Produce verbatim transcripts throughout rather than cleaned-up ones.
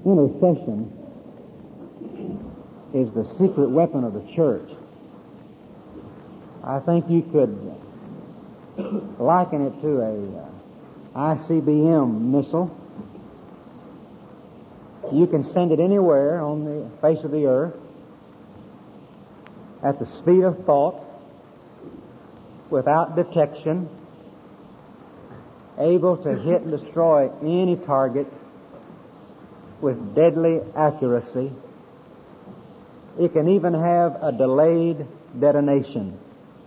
Intercession is the secret weapon of the church. I think you could liken it to a I C B M missile. You can send it anywhere on the face of the earth at the speed of thought, without detection, able to hit and destroy any target with deadly accuracy. It can even have a delayed detonation.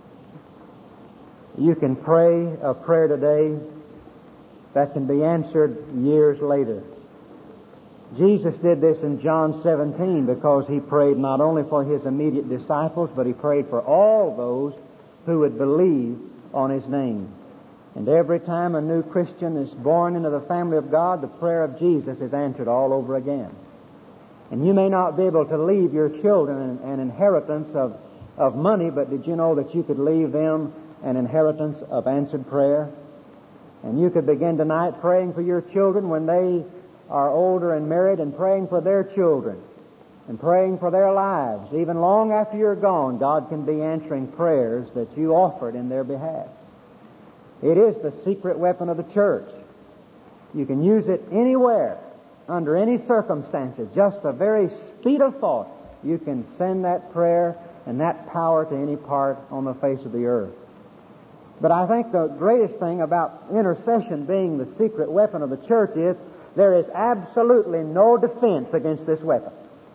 You can pray a prayer today that can be answered years later. Jesus did this in John seventeen because He prayed not only for His immediate disciples, but He prayed for all those who would believe on His name. And every time a new Christian is born into the family of God, the prayer of Jesus is answered all over again. And you may not be able to leave your children an inheritance of, of money, but did you know that you could leave them an inheritance of answered prayer? And you could begin tonight praying for your children when they are older and married, and praying for their children, and praying for their lives. Even long after you're gone, God can be answering prayers that you offered in their behalf. It is the secret weapon of the church. You can use it anywhere, under any circumstances. Just the very speed of thought, you can send that prayer and that power to any part on the face of the earth. But I think the greatest thing about intercession being the secret weapon of the church is there is absolutely no defense against this weapon.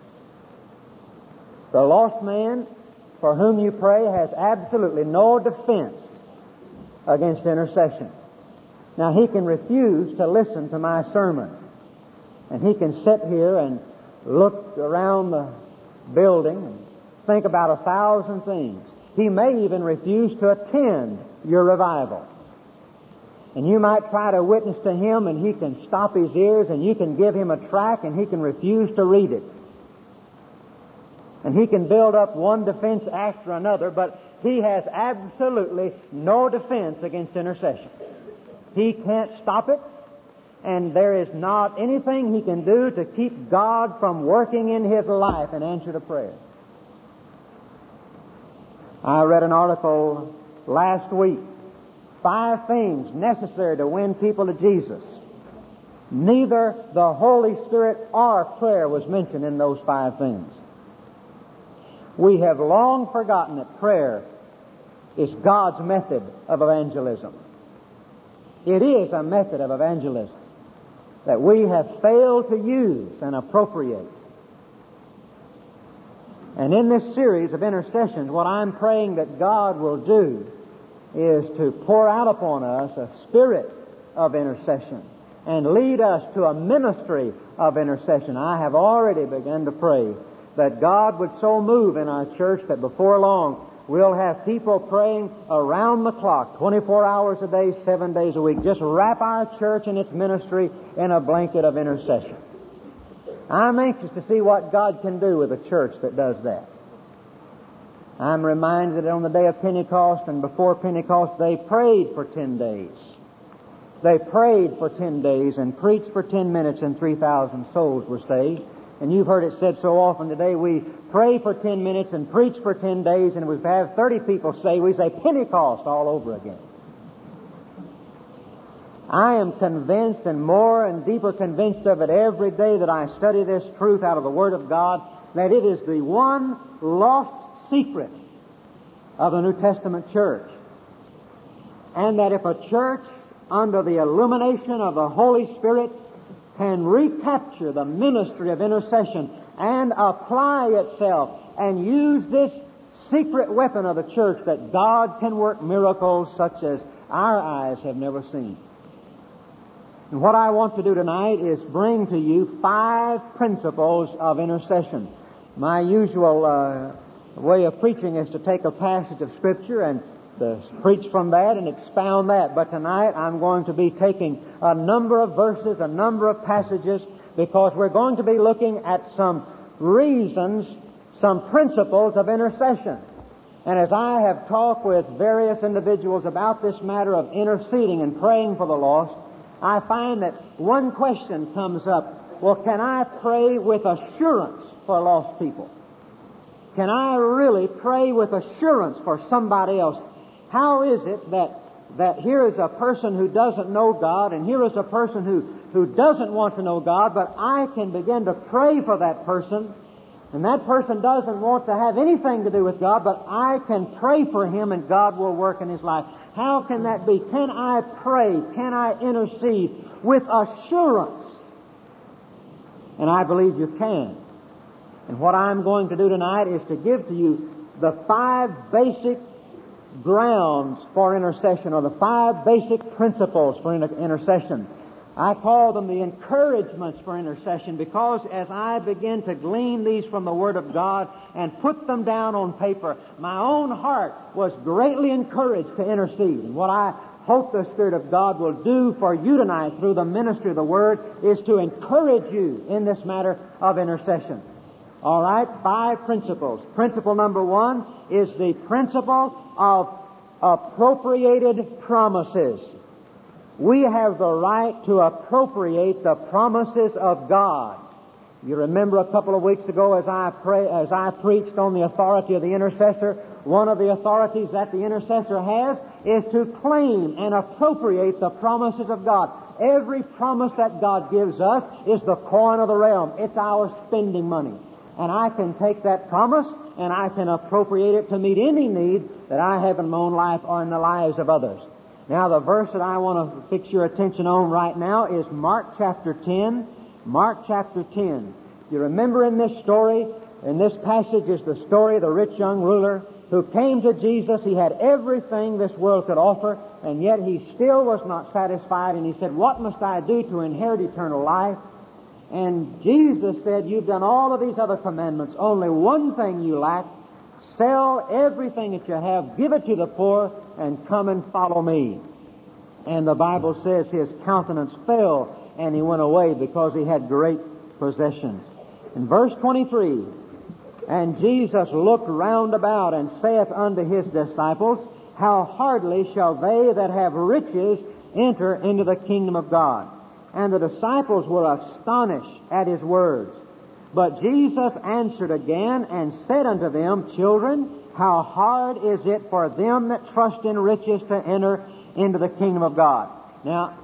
The lost man for whom you pray has absolutely no defense against intercession. Now, he can refuse to listen to my sermon, and he can sit here and look around the building and think about a thousand things. He may even refuse to attend your revival. And you might try to witness to him, and he can stop his ears, and you can give him a tract, and he can refuse to read it. And he can build up one defense after another, but he has absolutely no defense against intercession. He can't stop it, and there is not anything he can do to keep God from working in his life in answer to prayer. I read an article last week, Five things necessary to win people to Jesus. Neither the Holy Spirit or prayer was mentioned in those five things. We have long forgotten that prayer is God's method of evangelism. It is a method of evangelism that we have failed to use and appropriate. And in this series of intercessions, what I'm praying that God will do is to pour out upon us a spirit of intercession and lead us to a ministry of intercession. I have already begun to pray that God would so move in our church that before long we'll have people praying around the clock, twenty-four hours a day, seven days a week. Just wrap our church and its ministry in a blanket of intercession. I'm anxious to see what God can do with a church that does that. I'm reminded that on the day of Pentecost and before Pentecost, they prayed for ten days. They prayed for ten days and preached for ten minutes, and three thousand souls were saved. And you've heard it said so often today, we pray for ten minutes and preach for ten days, and we have thirty people say, we say Pentecost all over again. I am convinced, and more and deeper convinced of it every day that I study this truth out of the Word of God, that it is the one lost secret of the New Testament church. And that if a church under the illumination of the Holy Spirit can recapture the ministry of intercession and apply itself and use this secret weapon of the church, that God can work miracles such as our eyes have never seen. And what I want to do tonight is bring to you five principles of intercession. My usual uh, way of preaching is to take a passage of Scripture and to preach from that and expound that. But tonight I'm going to be taking a number of verses, a number of passages, because we're going to be looking at some reasons, some principles of intercession. And as I have talked with various individuals about this matter of interceding and praying for the lost, I find that one question comes up well, can I pray with assurance for lost people? Can I really pray with assurance for somebody else? How is it that that here is a person who doesn't know God, and here is a person who, who doesn't want to know God, but I can begin to pray for that person, and that person doesn't want to have anything to do with God, but I can pray for him and God will work in his life. How can that be? Can I pray? Can I intercede with assurance? And I believe you can. And what I'm going to do tonight is to give to you the five basic grounds for intercession, or the five basic principles for inter- intercession. I call them the encouragements for intercession because as I begin to glean these from the Word of God and put them down on paper, my own heart was greatly encouraged to intercede. And what I hope the Spirit of God will do for you tonight through the ministry of the Word is to encourage you in this matter of intercession. All right, five principles. Principle number one is the principle of appropriated promises. We have the right to appropriate the promises of God. You remember a couple of weeks ago as I pray, as I preached on the authority of the intercessor, one of the authorities that the intercessor has is to claim and appropriate the promises of God. Every promise that God gives us is the coin of the realm. It's our spending money. And I can take that promise and I can appropriate it to meet any need that I have in my own life or in the lives of others. Now, the verse that I want to fix your attention on right now is Mark chapter ten. Mark chapter ten. You remember in this story, in this passage is the story of the rich young ruler who came to Jesus. He had everything this world could offer, and yet he still was not satisfied. And he said, "What must I do to inherit eternal life?" And Jesus said, "You've done all of these other commandments. Only one thing you lack. Sell everything that you have, give it to the poor, and come and follow me." And the Bible says his countenance fell, and he went away because he had great possessions. In verse twenty-three, "And Jesus looked round about, and saith unto his disciples, How hardly shall they that have riches enter into the kingdom of God? And the disciples were astonished at his words. But Jesus answered again and said unto them, Children, how hard is it for them that trust in riches to enter into the kingdom of God?" Now,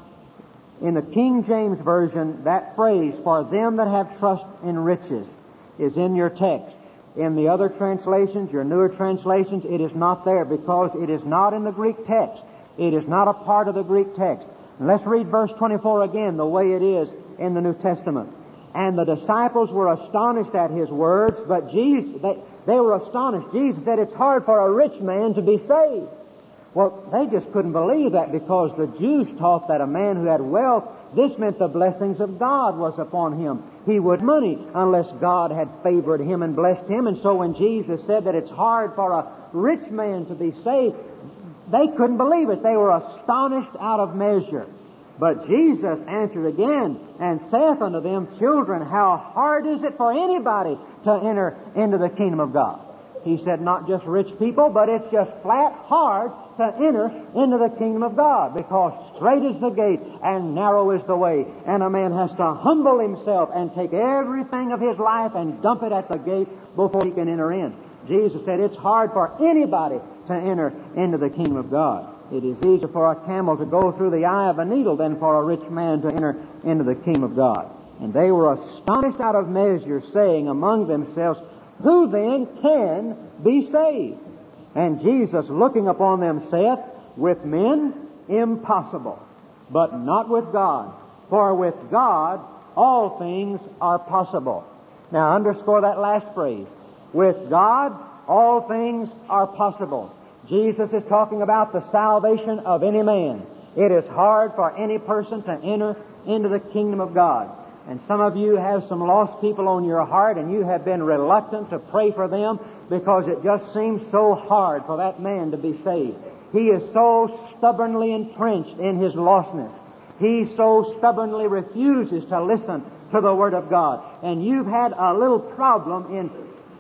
in the King James Version, that phrase, "for them that have trust in riches," is in your text. In the other translations, your newer translations, it is not there because it is not in the Greek text. It is not a part of the Greek text. And let's read verse twenty-four again, the way it is in the New Testament. "And the disciples were astonished at his words, but Jesus, they, they were astonished." Jesus said, "It's hard for a rich man to be saved." Well, they just couldn't believe that because the Jews taught that a man who had wealth, this meant the blessings of God was upon him. He would money unless God had favored him and blessed him. And so when Jesus said that it's hard for a rich man to be saved, they couldn't believe it. They were astonished out of measure. But Jesus answered again and saith unto them, Children, how hard is it for anybody to enter into the kingdom of God? He said not just rich people, but it's just flat hard to enter into the kingdom of God, because straight is the gate and narrow is the way, and a man has to humble himself and take everything of his life and dump it at the gate before he can enter in. Jesus said it's hard for anybody to enter into the kingdom of God. It is easier for a camel to go through the eye of a needle than for a rich man to enter into the kingdom of God. And they were astonished out of measure, saying among themselves, Who then can be saved? And Jesus, looking upon them, saith, With men impossible, but not with God. For with God all things are possible. Now underscore that last phrase. With God all things are possible. Jesus is talking about the salvation of any man. It is hard for any person to enter into the kingdom of God. And some of you have some lost people on your heart, and you have been reluctant to pray for them because it just seems so hard for that man to be saved. He is so stubbornly entrenched in his lostness. He so stubbornly refuses to listen to the Word of God. And you've had a little problem in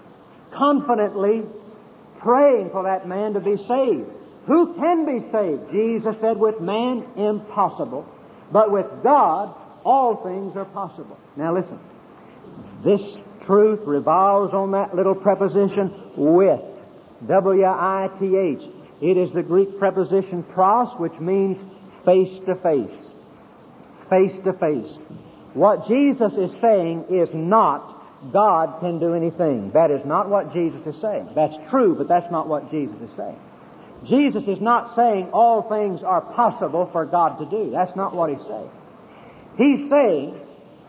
confidently praying for that man to be saved. Who can be saved? Jesus said, with man, impossible. But with God, all things are possible. Now listen, this truth revolves on that little preposition with, W I T H. It is the Greek preposition pros, which means face to face. Face to face. What Jesus is saying is not God can do anything. That is not what Jesus is saying. That's true, but that's not what Jesus is saying. Jesus is not saying all things are possible for God to do. That's not what He's saying. He's saying,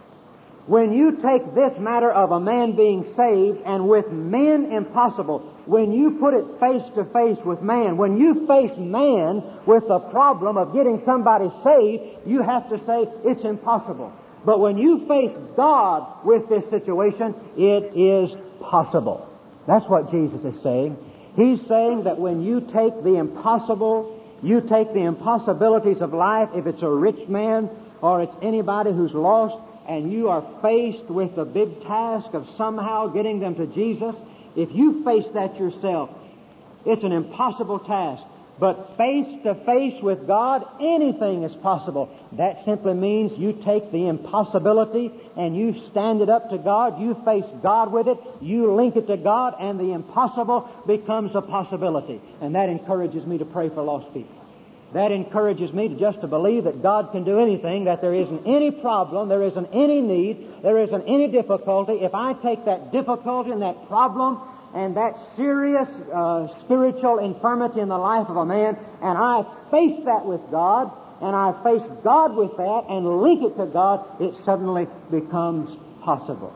when you take this matter of a man being saved and with men impossible, when you put it face to face with man, when you face man with the problem of getting somebody saved, you have to say it's impossible. But when you face God with this situation, it is possible. That's what Jesus is saying. He's saying that when you take the impossible, you take the impossibilities of life, if it's a rich man or it's anybody who's lost, and you are faced with the big task of somehow getting them to Jesus, if you face that yourself, it's an impossible task. But face to face with God, anything is possible. That simply means you take the impossibility and you stand it up to God, you face God with it, you link it to God, and the impossible becomes a possibility. And that encourages me to pray for lost people. That encourages me to just to believe that God can do anything, that there isn't any problem, there isn't any need, there isn't any difficulty. If I take that difficulty and that problem and that serious uh, spiritual infirmity in the life of a man, and I face that with God, and I face God with that and link it to God, it suddenly becomes possible.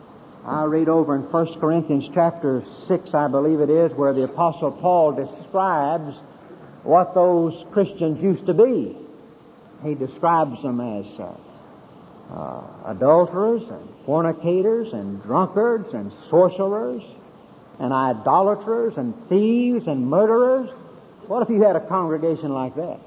I read over in First Corinthians chapter six, I believe it is, where the Apostle Paul describes what those Christians used to be. He describes them as uh, uh, adulterers and fornicators and drunkards and sorcerers and idolaters and thieves and murderers. What if you had a congregation like that?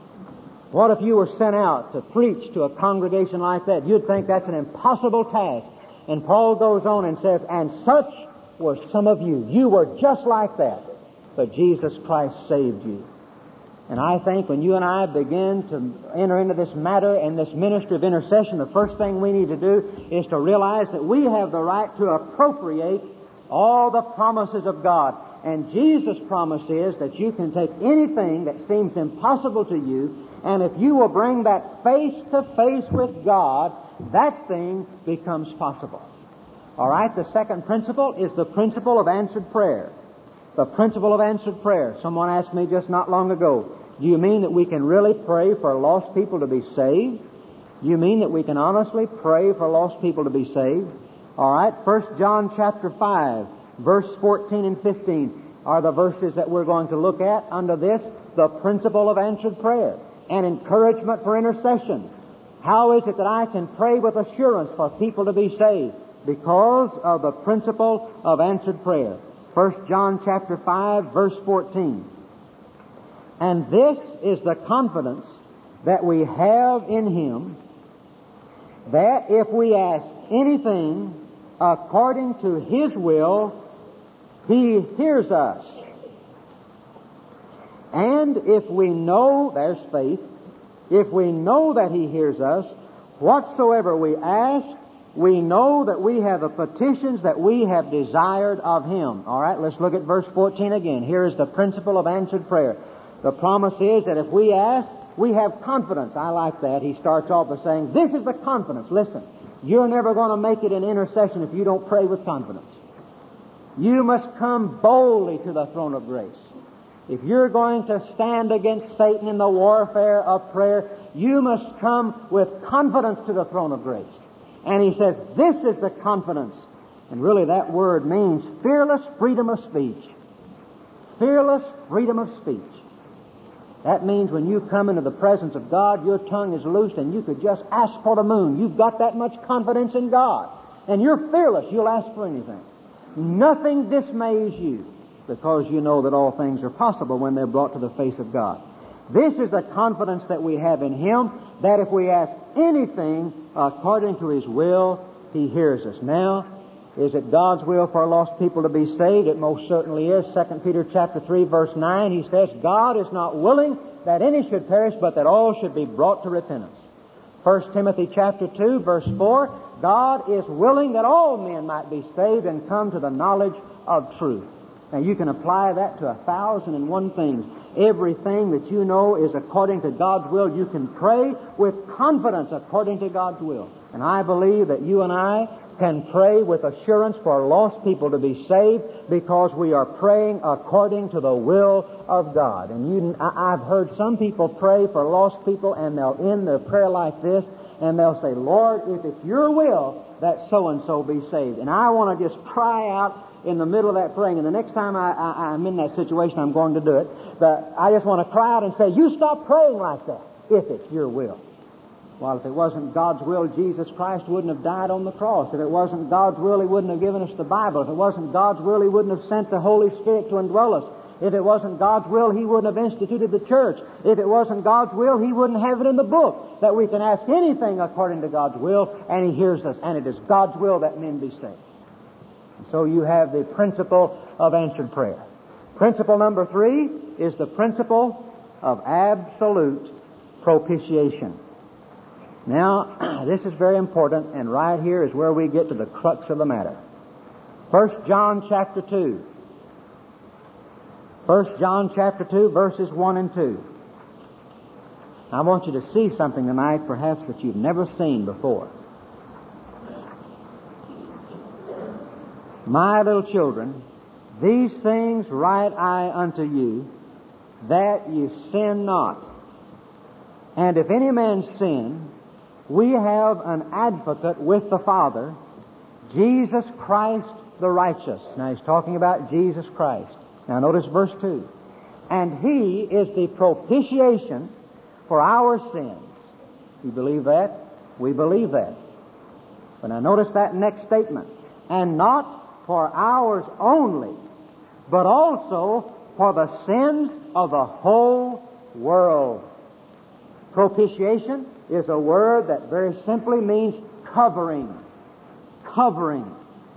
What if you were sent out to preach to a congregation like that? You'd think that's an impossible task. And Paul goes on and says, and such were some of you. You were just like that, but Jesus Christ saved you. And I think when you and I begin to enter into this matter and this ministry of intercession, the first thing we need to do is to realize that we have the right to appropriate all the promises of God. And Jesus' promise is that you can take anything that seems impossible to you, and if you will bring that face to face with God, that thing becomes possible. All right, the second principle is the principle of answered prayer. The principle of answered prayer. Someone asked me just not long ago, do you mean that we can really pray for lost people to be saved? Do you mean that we can honestly pray for lost people to be saved? All right, First John chapter five, verse fourteen and fifteen are the verses that we're going to look at under this, the principle of answered prayer, and encouragement for intercession. How is it that I can pray with assurance for people to be saved? Because of the principle of answered prayer. First John chapter five, verse fourteen. And this is the confidence that we have in Him, that if we ask anything according to His will, He hears us. And if we know, there's faith, if we know that He hears us, whatsoever we ask, we know that we have the petitions that we have desired of Him. All right, let's look at verse fourteen again. Here is the principle of answered prayer. The promise is that if we ask, we have confidence. I like that. He starts off by saying, this is the confidence. Listen, you're never going to make it in intercession if you don't pray with confidence. You must come boldly to the throne of grace. If you're going to stand against Satan in the warfare of prayer, you must come with confidence to the throne of grace. And he says, this is the confidence. And really that word means fearless freedom of speech. Fearless freedom of speech. That means when you come into the presence of God, your tongue is loosed and you could just ask for the moon. You've got that much confidence in God. And you're fearless. You'll ask for anything. Nothing dismays you because you know that all things are possible when they're brought to the face of God. This is the confidence that we have in Him, that if we ask anything according to His will, He hears us. Now, is it God's will for lost people to be saved? It most certainly is. Second Peter chapter three, verse nine, he says, God is not willing that any should perish, but that all should be brought to repentance. First Timothy chapter two, verse four, God is willing that all men might be saved and come to the knowledge of truth. Now you can apply that to a thousand and one things. Everything that you know is according to God's will. You can pray with confidence according to God's will. And I believe that you and I can pray with assurance for lost people to be saved because we are praying according to the will of God. And you, I've heard some people pray for lost people, and they'll end their prayer like this, and they'll say, Lord, if it's your will that so-and-so be saved. And I want to just cry out in the middle of that praying, and the next time I, I, I'm in that situation, I'm going to do it, but I just want to cry out and say, you stop praying like that, if it's your will. Well, if it wasn't God's will, Jesus Christ wouldn't have died on the cross. If it wasn't God's will, He wouldn't have given us the Bible. If it wasn't God's will, He wouldn't have sent the Holy Spirit to indwell us. If it wasn't God's will, He wouldn't have instituted the church. If it wasn't God's will, He wouldn't have it in the book that we can ask anything according to God's will, and He hears us. And it is God's will that men be saved. So you have the principle of answered prayer. Principle number three is the principle of absolute propitiation. Now, this is very important, and right here is where we get to the crux of the matter. First John chapter two. First John chapter two, verses one and two. I want you to see something tonight, perhaps, that you've never seen before. My little children, these things write I unto you, that ye sin not. And if any man sin, we have an advocate with the Father, Jesus Christ the righteous. Now he's talking about Jesus Christ. Now notice verse two. And He is the propitiation for our sins. You believe that? We believe that. But now notice that next statement. And not for ours only, but also for the sins of the whole world. Propitiation is a word that very simply means covering. Covering.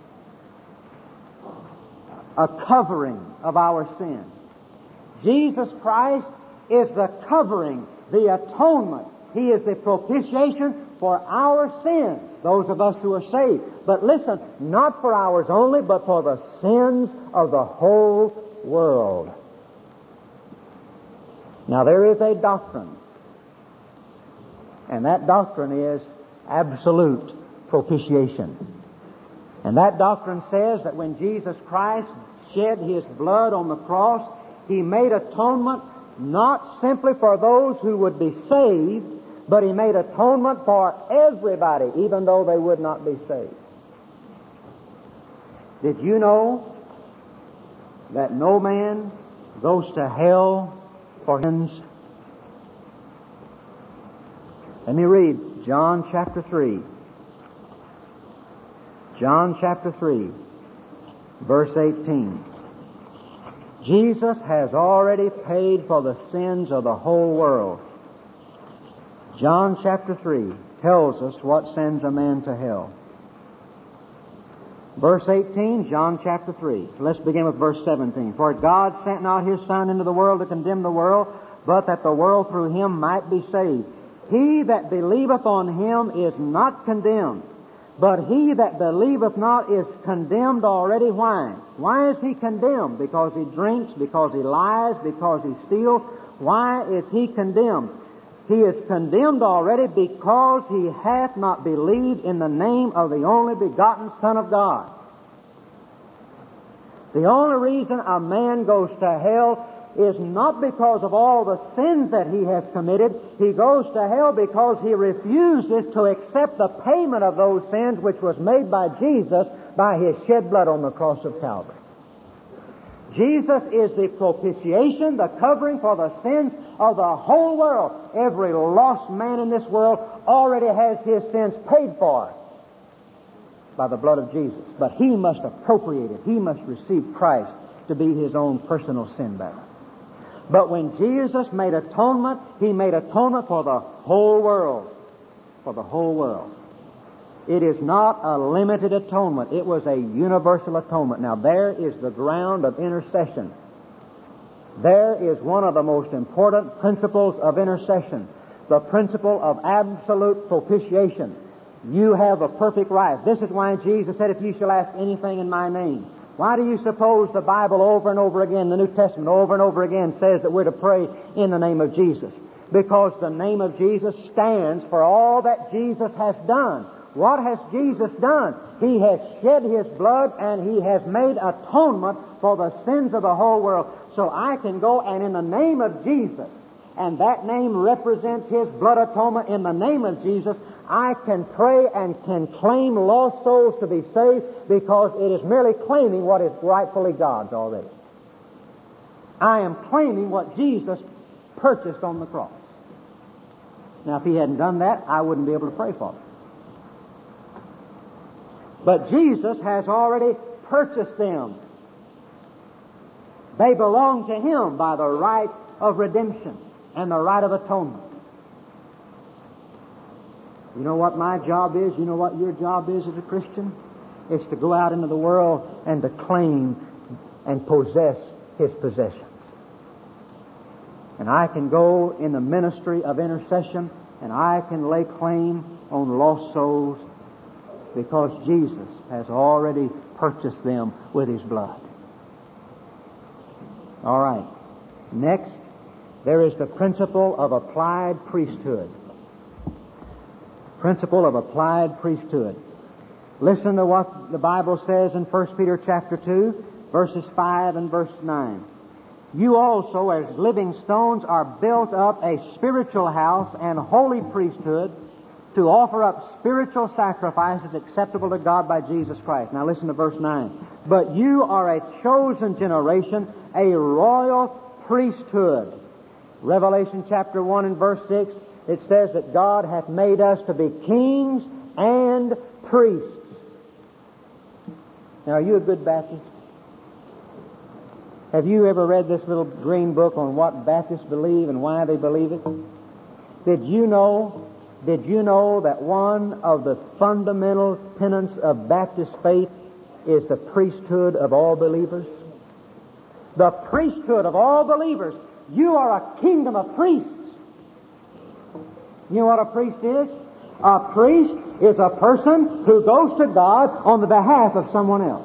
A covering of our sins. Jesus Christ is the covering, the atonement. He is the propitiation for our sins, those of us who are saved. But listen, not for ours only, but for the sins of the whole world. Now there is a doctrine, and that doctrine is absolute propitiation. And that doctrine says that when Jesus Christ shed His blood on the cross, He made atonement not simply for those who would be saved, but He made atonement for everybody, even though they would not be saved. Did you know that no man goes to hell for sins? Let me read John chapter three. John chapter three, verse eighteen. Jesus has already paid for the sins of the whole world. John chapter three tells us what sends a man to hell. Verse eighteen, John chapter three. Let's begin with verse seventeen. For God sent not His Son into the world to condemn the world, but that the world through Him might be saved. He that believeth on Him is not condemned, but he that believeth not is condemned already. Why? Why is he condemned? Because he drinks, because he lies, because he steals. Why is he condemned? He is condemned already because he hath not believed in the name of the only begotten Son of God. The only reason a man goes to hell is not because of all the sins that he has committed. He goes to hell because he refuses to accept the payment of those sins which was made by Jesus by His shed blood on the cross of Calvary. Jesus is the propitiation, the covering for the sins of the whole world. Every lost man in this world already has his sins paid for by the blood of Jesus. But he must appropriate it. He must receive Christ to be his own personal sin bearer. But when Jesus made atonement, He made atonement for the whole world. For the whole world. It is not a limited atonement. It was a universal atonement. Now there is the ground of intercession. There is one of the most important principles of intercession. the principle of absolute propitiation. You have a perfect right. This is why Jesus said, if you shall ask anything in my name. Why do you suppose the Bible over and over again, the New Testament over and over again, says that we're to pray in the name of Jesus? Because the name of Jesus stands for all that Jesus has done. What has Jesus done? He has shed His blood and He has made atonement for the sins of the whole world. So I can go and in the name of Jesus, and that name represents His blood atonement, in the name of Jesus, I can pray and can claim lost souls to be saved, because it is merely claiming what is rightfully God's already. I am claiming what Jesus purchased on the cross. Now, if He hadn't done that, I wouldn't be able to pray for them. But Jesus has already purchased them. They belong to Him by the right of redemption and the right of atonement. You know what my job is? You know what your job is as a Christian? It's to go out into the world and to claim and possess His possessions. And I can go in the ministry of intercession and I can lay claim on lost souls because Jesus has already purchased them with His blood. All right. Next, there is the principle of applied priesthood. Principle of applied priesthood. Listen to what the Bible says in First Peter chapter two, verses five and verse nine. You also, as living stones, are built up a spiritual house and holy priesthood to offer up spiritual sacrifices acceptable to God by Jesus Christ. Now listen to verse nine. But you are a chosen generation, a royal priesthood. Revelation chapter one and verse six, it says that God hath made us to be kings and priests. Now, are you a good Baptist? Have you ever read this little green book on what Baptists believe and why they believe it? Did you know, did you know that one of the fundamental tenets of Baptist faith is the priesthood of all believers? The priesthood of all believers. You are a kingdom of priests. You know what a priest is? A priest is a person who goes to God on the behalf of someone else.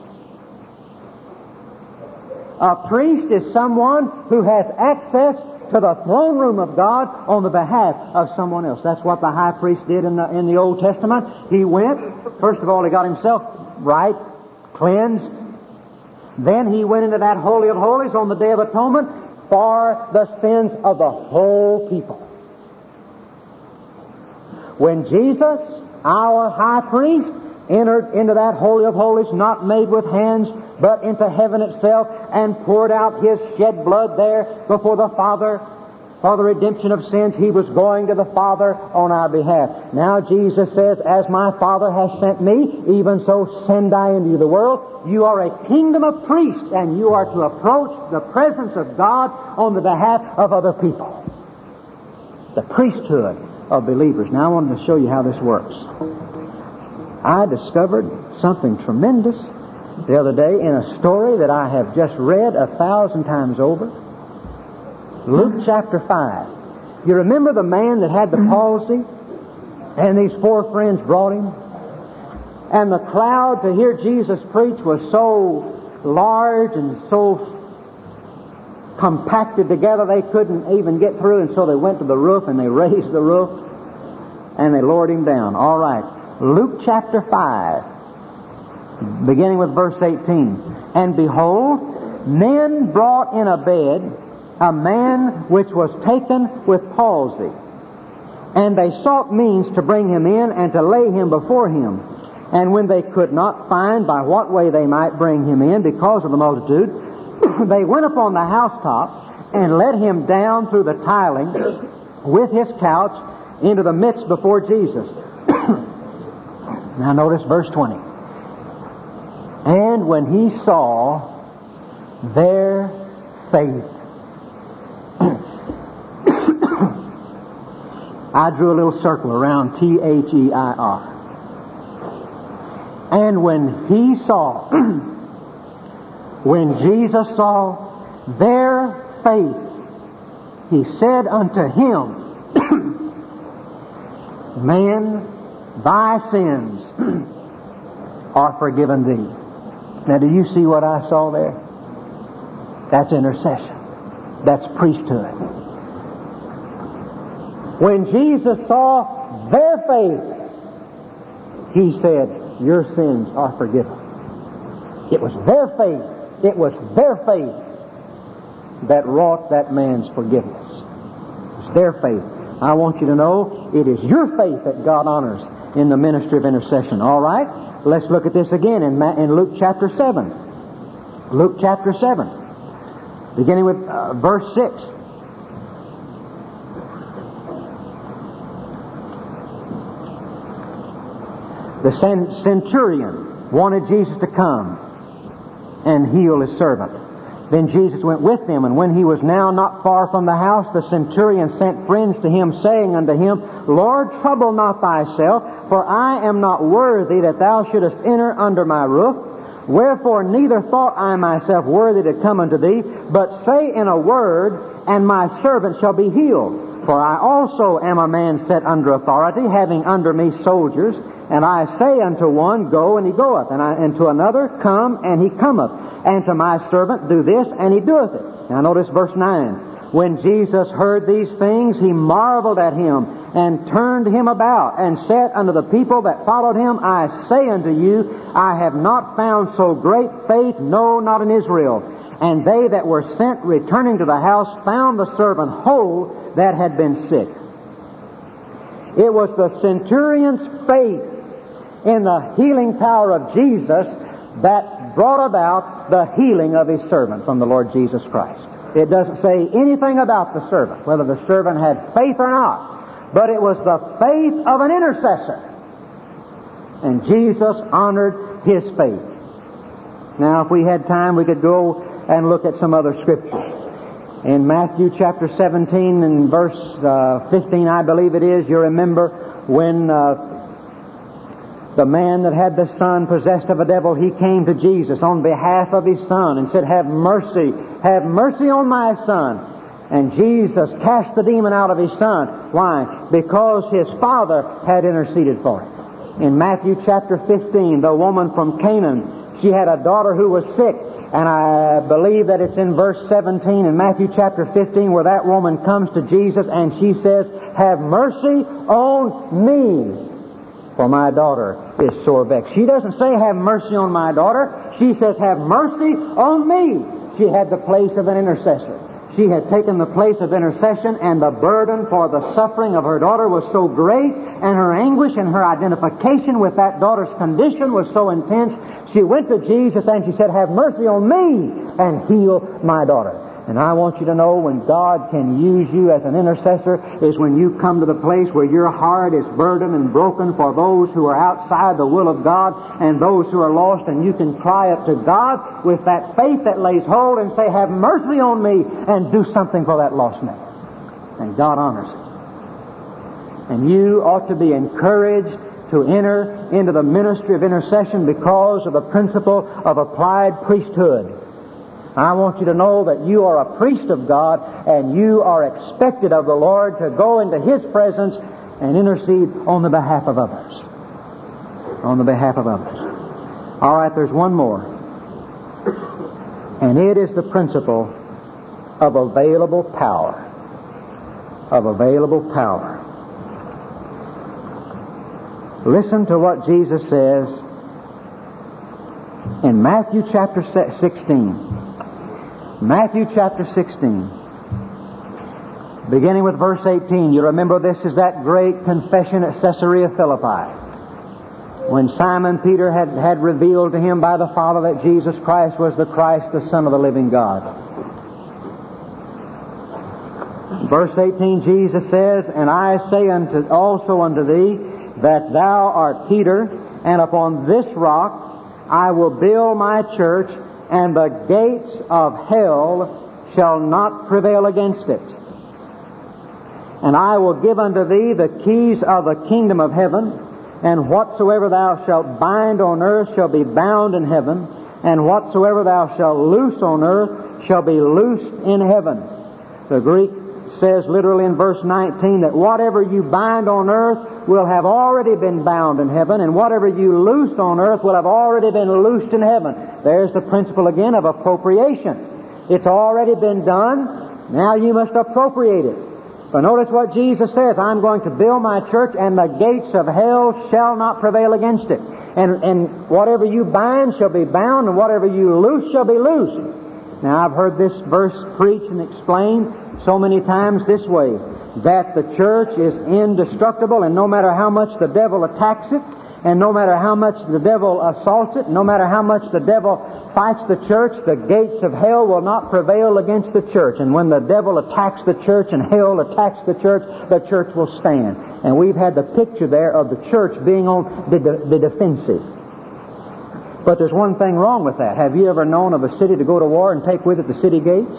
A priest is someone who has access to the throne room of God on the behalf of someone else. That's what the high priest did in the, in the Old Testament. He went, first of all, he got himself right, cleansed. Then he went into that Holy of Holies on the Day of Atonement for the sins of the whole people. When Jesus, our high priest, entered into that Holy of Holies, not made with hands, but into heaven itself, and poured out His shed blood there before the Father for the redemption of sins, He was going to the Father on our behalf. Now Jesus says, as my Father has sent me, even so send I into the world. You are a kingdom of priests, and you are to approach the presence of God on the behalf of other people. The priesthood of believers. Now I wanted to show you how this works. I discovered something tremendous the other day in a story that I have just read a thousand times over. Luke chapter five. You remember the man that had the palsy? And these four friends brought him? And the crowd to hear Jesus preach was so large and so compacted together they couldn't even get through, and so they went to the roof and they raised the roof and they lowered him down. All right. Luke chapter five, beginning with verse eighteen. And behold, men brought in a bed a man which was taken with palsy. And they sought means to bring him in and to lay him before him. And when they could not find by what way they might bring him in because of the multitude, they went upon the housetop and let him down through the tiling with his couch into the midst before Jesus. Now notice verse twenty. And when he saw their faith, I drew a little circle around T H E I R. And when he saw, when Jesus saw their faith, he said unto him, Man, thy sins are forgiven thee. Now, do you see what I saw there? That's intercession. That's priesthood. When Jesus saw their faith, He said, your sins are forgiven. It was their faith. It was their faith that wrought that man's forgiveness. It's their faith. I want you to know it is your faith that God honors in the ministry of intercession. All right? Let's look at this again in, Ma- in Luke chapter seven. Luke chapter seven. Beginning with uh, verse six. The centurion wanted Jesus to come and heal his servant. Then Jesus went with them, and when he was now not far from the house, the centurion sent friends to him, saying unto him, Lord, trouble not thyself, for I am not worthy that thou shouldest enter under my roof. Wherefore neither thought I myself worthy to come unto thee, but say in a word, and my servant shall be healed. For I also am a man set under authority, having under me soldiers. And I say unto one, Go, and he goeth. And, I, and to another, Come, and he cometh. And to my servant, Do this, and he doeth it. Now notice verse nine. When Jesus heard these things, he marveled at him, and turned him about, and said unto the people that followed him, I say unto you, I have not found so great faith, no, not in Israel. And they that were sent, returning to the house, found the servant whole that had been sick. It was the centurion's faith in the healing power of Jesus that brought about the healing of his servant from the Lord Jesus Christ. It doesn't say anything about the servant, whether the servant had faith or not, but it was the faith of an intercessor. And Jesus honored his faith. Now, if we had time, we could go and look at some other scriptures. In Matthew chapter seventeen and verse uh, fifteen, I believe it is, you remember when uh, the man that had the son possessed of a devil, he came to Jesus on behalf of his son and said, Have mercy, have mercy on my son. And Jesus cast the demon out of his son. Why? Because his father had interceded for him. In Matthew chapter fifteen, the woman from Canaan, she had a daughter who was sick. And I believe that it's in verse seventeen in Matthew chapter fifteen where that woman comes to Jesus and she says, Have mercy on me, for my daughter is sore vexed. She doesn't say, Have mercy on my daughter. She says, Have mercy on me. She had the place of an intercessor. She had taken the place of intercession, and the burden for the suffering of her daughter was so great, and her anguish and her identification with that daughter's condition was so intense. She went to Jesus and she said, Have mercy on me and heal my daughter. And I want you to know when God can use you as an intercessor is when you come to the place where your heart is burdened and broken for those who are outside the will of God and those who are lost, and you can cry up to God with that faith that lays hold and say, Have mercy on me, and do something for that lost man. And God honors it. And you ought to be encouraged to enter into the ministry of intercession because of the principle of applied priesthood. I want you to know that you are a priest of God, and you are expected of the Lord to go into His presence and intercede on the behalf of others. On the behalf of others. All right, there's one more. And it is the principle of available power. Of available power. Listen to what Jesus says in Matthew chapter sixteen. Matthew chapter sixteen, beginning with verse eighteen. You remember this is that great confession at Caesarea Philippi, when Simon Peter had, had revealed to him by the Father that Jesus Christ was the Christ, the Son of the living God. Verse eighteen, Jesus says, And I say unto also unto thee, that thou art Peter, and upon this rock I will build my church, and the gates of hell shall not prevail against it. And I will give unto thee the keys of the kingdom of heaven, and whatsoever thou shalt bind on earth shall be bound in heaven, and whatsoever thou shalt loose on earth shall be loosed in heaven. The Greek says literally in verse nineteen that whatever you bind on earth will have already been bound in heaven, and whatever you loose on earth will have already been loosed in heaven. There's the principle again of appropriation. It's already been done. Now you must appropriate it. But notice what Jesus says, I'm going to build my church, and the gates of hell shall not prevail against it. And, and whatever you bind shall be bound, and whatever you loose shall be loosed. Now, I've heard this verse preached and explained so many times this way, that the church is indestructible, and no matter how much the devil attacks it, and no matter how much the devil assaults it, no matter how much the devil fights the church, the gates of hell will not prevail against the church. And when the devil attacks the church and hell attacks the church, the church will stand. And we've had the picture there of the church being on the, the, the defensive. But there's one thing wrong with that. Have you ever known of a city to go to war and take with it the city gates?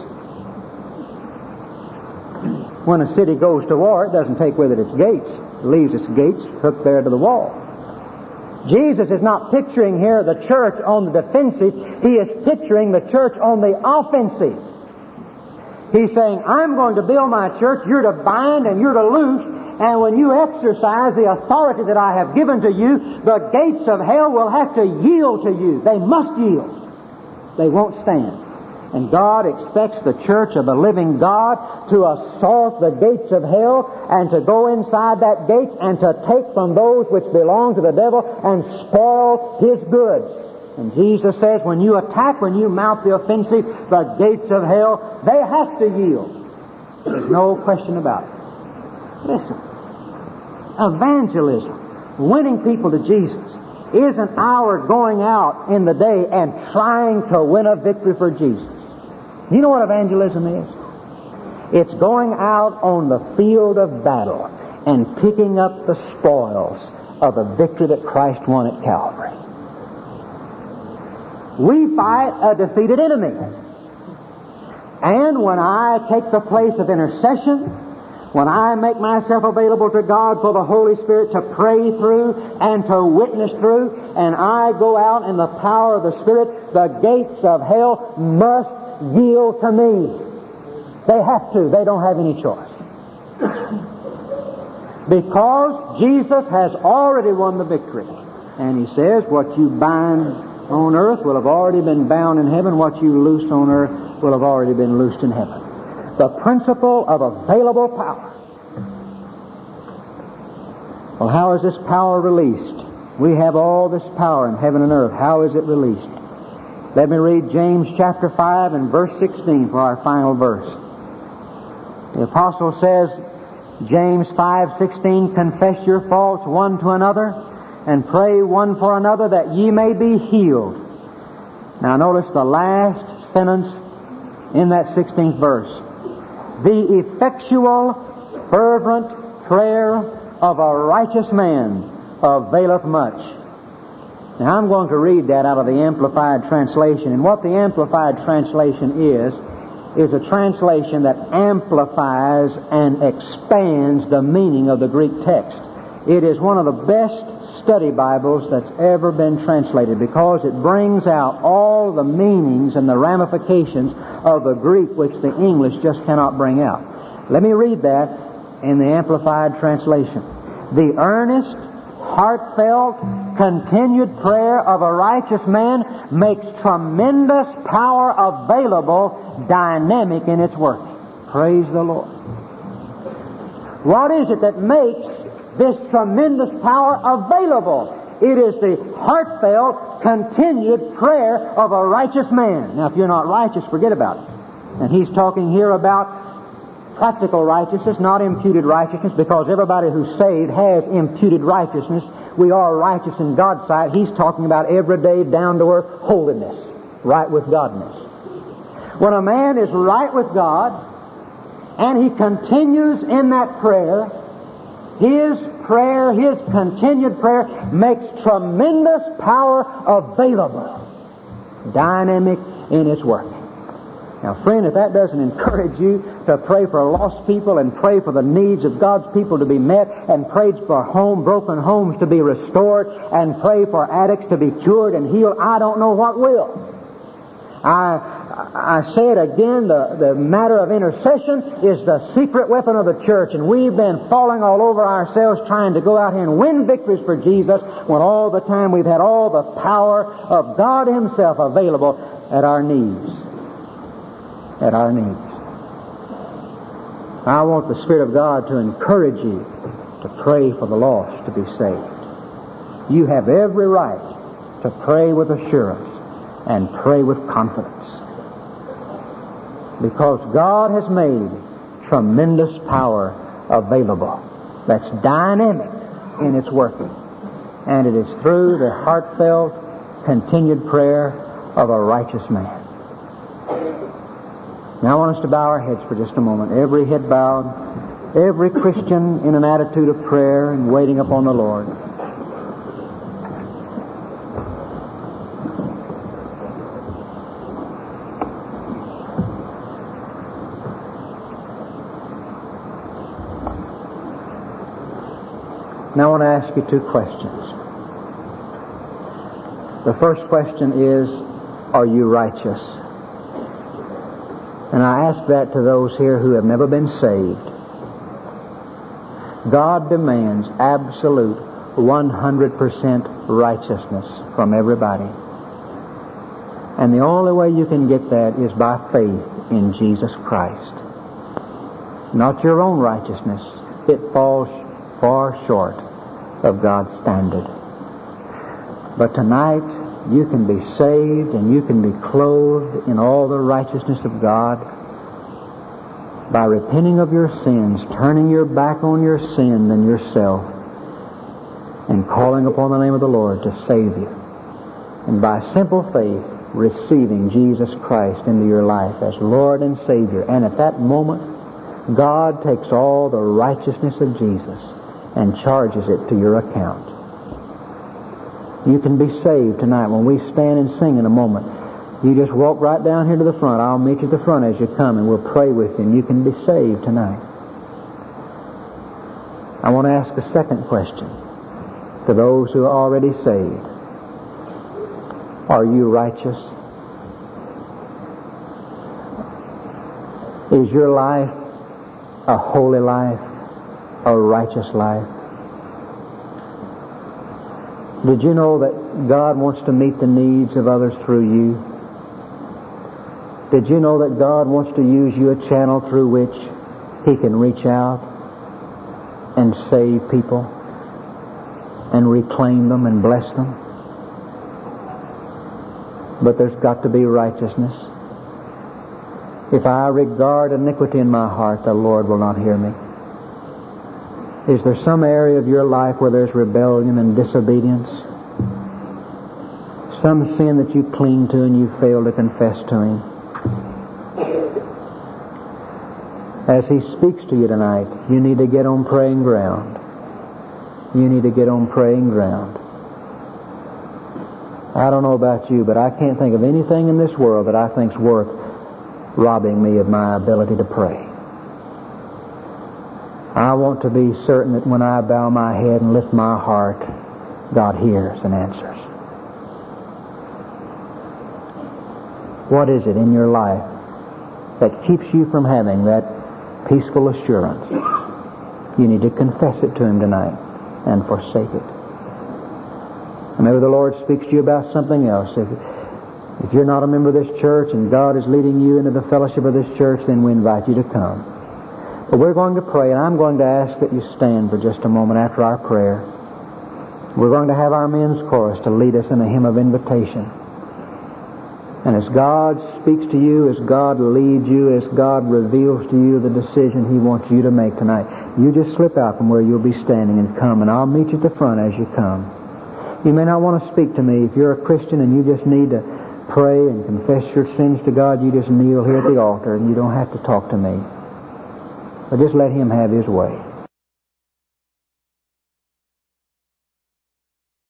When a city goes to war, it doesn't take with it its gates. It leaves its gates hooked there to the wall. Jesus is not picturing here the church on the defensive. He is picturing the church on the offensive. He's saying, I'm going to build my church. You're to bind and you're to loose. And when you exercise the authority that I have given to you, the gates of hell will have to yield to you. They must yield. They won't stand. And God expects the church of the living God to assault the gates of hell and to go inside that gate and to take from those which belong to the devil and spoil his goods. And Jesus says, when you attack, when you mount the offensive, the gates of hell, they have to yield. There's no question about it. Listen, evangelism, winning people to Jesus, isn't our going out in the day and trying to win a victory for Jesus. You know what evangelism is? It's going out on the field of battle and picking up the spoils of the victory that Christ won at Calvary. We fight a defeated enemy. And when I take the place of intercession, when I make myself available to God for the Holy Spirit to pray through and to witness through, and I go out in the power of the Spirit, the gates of hell must yield to me. They have to. They don't have any choice. Because Jesus has already won the victory. And He says, what you bind on earth will have already been bound in heaven. What you loose on earth will have already been loosed in heaven. The principle of available power. Well, how is this power released? We have all this power in heaven and earth. How is it released? Let me read James chapter five and verse sixteen for our final verse. The apostle says, James five sixteen, confess your faults one to another and pray one for another that ye may be healed. Now notice the last sentence in that sixteenth verse. The effectual, fervent prayer of a righteous man availeth much. Now I'm going to read that out of the Amplified Translation. And what the Amplified Translation is, is a translation that amplifies and expands the meaning of the Greek text. It is one of the best study Bibles that's ever been translated because it brings out all the meanings and the ramifications of the Greek which the English just cannot bring out. Let me read that in the Amplified Translation. The earnest, heartfelt, continued prayer of a righteous man makes tremendous power available, dynamic in its work. Praise the Lord. What is it that makes this tremendous power available? It is the heartfelt, continued prayer of a righteous man. Now, if you're not righteous, forget about it. And he's talking here about practical righteousness, not imputed righteousness, because everybody who's saved has imputed righteousness. We are righteous in God's sight. He's talking about everyday, down-to-earth holiness, right with Godness. When a man is right with God, and he continues in that prayer, his prayer, his continued prayer, makes tremendous power available, dynamic in its work. Now, friend, if that doesn't encourage you to pray for lost people and pray for the needs of God's people to be met and pray for home, broken homes to be restored and pray for addicts to be cured and healed, I don't know what will. I I say it again, the, the matter of intercession is the secret weapon of the church, and we've been falling all over ourselves trying to go out here and win victories for Jesus when all the time we've had all the power of God Himself available at our needs. At our needs. I want the Spirit of God to encourage you to pray for the lost to be saved. You have every right to pray with assurance and pray with confidence. Because God has made tremendous power available that's dynamic in its working. And it is through the heartfelt, continued prayer of a righteous man. Now I want us to bow our heads for just a moment. Every head bowed, every Christian in an attitude of prayer and waiting upon the Lord. Now I want to ask you two questions. The first question is, are you righteous? And I ask that to those here who have never been saved. God demands absolute one hundred percent righteousness from everybody. And the only way you can get that is by faith in Jesus Christ. Not your own righteousness. It falls far short of God's standard. But tonight, you can be saved and you can be clothed in all the righteousness of God by repenting of your sins, turning your back on your sin and yourself, and calling upon the name of the Lord to save you. And by simple faith, receiving Jesus Christ into your life as Lord and Savior. And at that moment, God takes all the righteousness of Jesus and charges it to your account. You can be saved tonight. When we stand and sing in a moment, you just walk right down here to the front. I'll meet you at the front as you come, and we'll pray with you, and you can be saved tonight. I want to ask a second question to those who are already saved. Are you righteous? Is your life a holy life? A righteous life? Did you know that God wants to meet the needs of others through you? Did you know that God wants to use you, a channel through which He can reach out and save people and reclaim them and bless them? But there's got to be righteousness. If I regard iniquity in my heart, the Lord will not hear me. Is there some area of your life where there's rebellion and disobedience? Some sin that you cling to and you fail to confess to Him? As He speaks to you tonight, you need to get on praying ground. You need to get on praying ground. I don't know about you, but I can't think of anything in this world that I think's worth robbing me of my ability to pray. I want to be certain that when I bow my head and lift my heart, God hears and answers. What is it in your life that keeps you from having that peaceful assurance? You need to confess it to Him tonight and forsake it. And maybe the Lord speaks to you about something else. If, if you're not a member of this church and God is leading you into the fellowship of this church, then we invite you to come. But we're going to pray, and I'm going to ask that you stand for just a moment after our prayer. We're going to have our men's chorus to lead us in a hymn of invitation. And as God speaks to you, as God leads you, as God reveals to you the decision He wants you to make tonight, you just slip out from where you'll be standing and come, and I'll meet you at the front as you come. You may not want to speak to me. If you're a Christian and you just need to pray and confess your sins to God, you just kneel here at the altar and you don't have to talk to me. But just let Him have His way.